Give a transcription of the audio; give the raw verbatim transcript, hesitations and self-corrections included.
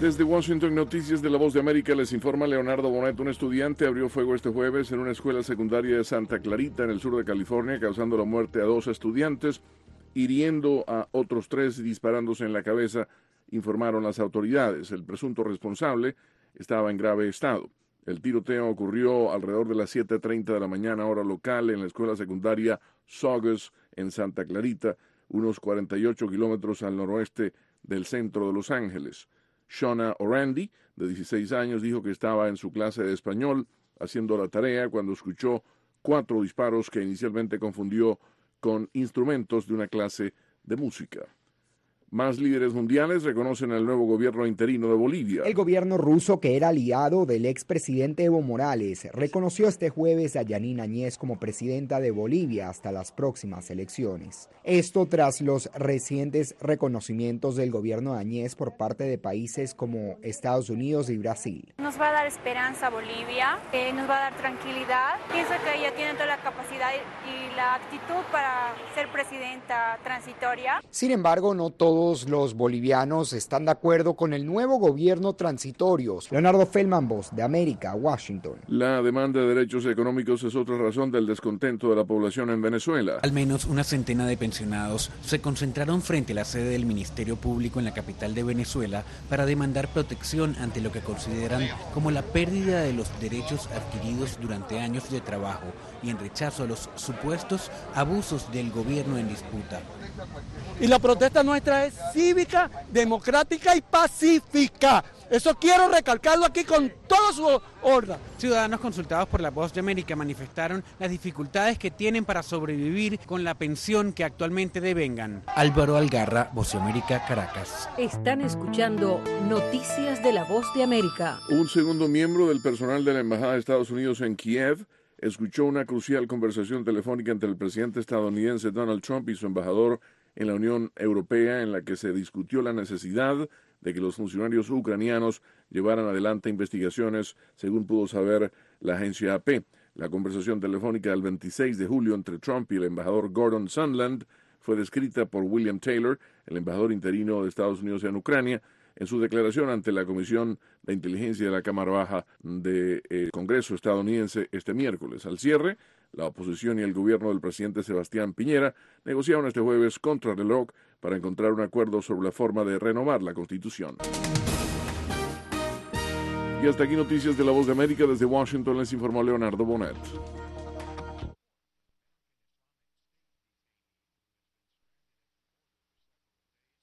Desde Washington, Noticias de la Voz de América, les informa Leonardo Bonet. Un estudiante abrió fuego este jueves en una escuela secundaria de Santa Clarita, en el sur de California, causando la muerte a dos estudiantes, hiriendo a otros tres y disparándose en la cabeza, informaron las autoridades. El presunto responsable estaba en grave estado. El tiroteo ocurrió alrededor de las siete treinta de la mañana, hora local, en la escuela secundaria Saugus, en Santa Clarita, unos cuarenta y ocho kilómetros al noroeste del centro de Los Ángeles. Shona Orandi, de dieciséis años, dijo que estaba en su clase de español haciendo la tarea cuando escuchó cuatro disparos que inicialmente confundió con instrumentos de una clase de música. Más líderes mundiales reconocen al nuevo gobierno interino de Bolivia. El gobierno ruso, que era aliado del expresidente Evo Morales, reconoció este jueves a Yanine Áñez como presidenta de Bolivia hasta las próximas elecciones. Esto tras los recientes reconocimientos del gobierno de Áñez por parte de países como Estados Unidos y Brasil. Nos va a dar esperanza a Bolivia, eh, nos va a dar tranquilidad. Pienso que ella tiene toda la capacidad y la actitud para ser presidenta transitoria. Sin embargo, no todos los bolivianos están de acuerdo con el nuevo gobierno transitorio. Leonardo Feldman, Voz de América, Washington. La demanda de derechos económicos es otra razón del descontento de la población en Venezuela. Al menos una centena de pensionados se concentraron frente a la sede del Ministerio Público en la capital de Venezuela para demandar protección ante lo que consideran como la pérdida de los derechos adquiridos durante años de trabajo y en rechazo a los supuestos abusos del gobierno en disputa. Y la protesta nuestra es cívica, democrática y pacífica. Eso quiero recalcarlo aquí con toda su horda. Ciudadanos consultados por La Voz de América manifestaron las dificultades que tienen para sobrevivir con la pensión que actualmente devengan. Álvaro Algarra, Voz de América, Caracas. Están escuchando Noticias de La Voz de América. Un segundo miembro del personal de la Embajada de Estados Unidos en Kiev escuchó una crucial conversación telefónica entre el presidente estadounidense Donald Trump y su embajador en la Unión Europea, en la que se discutió la necesidad de que los funcionarios ucranianos llevaran adelante investigaciones, según pudo saber la agencia A P. La conversación telefónica del veintiséis de julio entre Trump y el embajador Gordon Sondland fue descrita por William Taylor, el embajador interino de Estados Unidos en Ucrania, en su declaración ante la Comisión de Inteligencia de la Cámara Baja del eh, Congreso estadounidense este miércoles. Al cierre, la oposición y el gobierno del presidente Sebastián Piñera negociaron este jueves contra reloj para encontrar un acuerdo sobre la forma de renovar la Constitución. Y hasta aquí Noticias de la Voz de América. Desde Washington les informó Leonardo Bonet.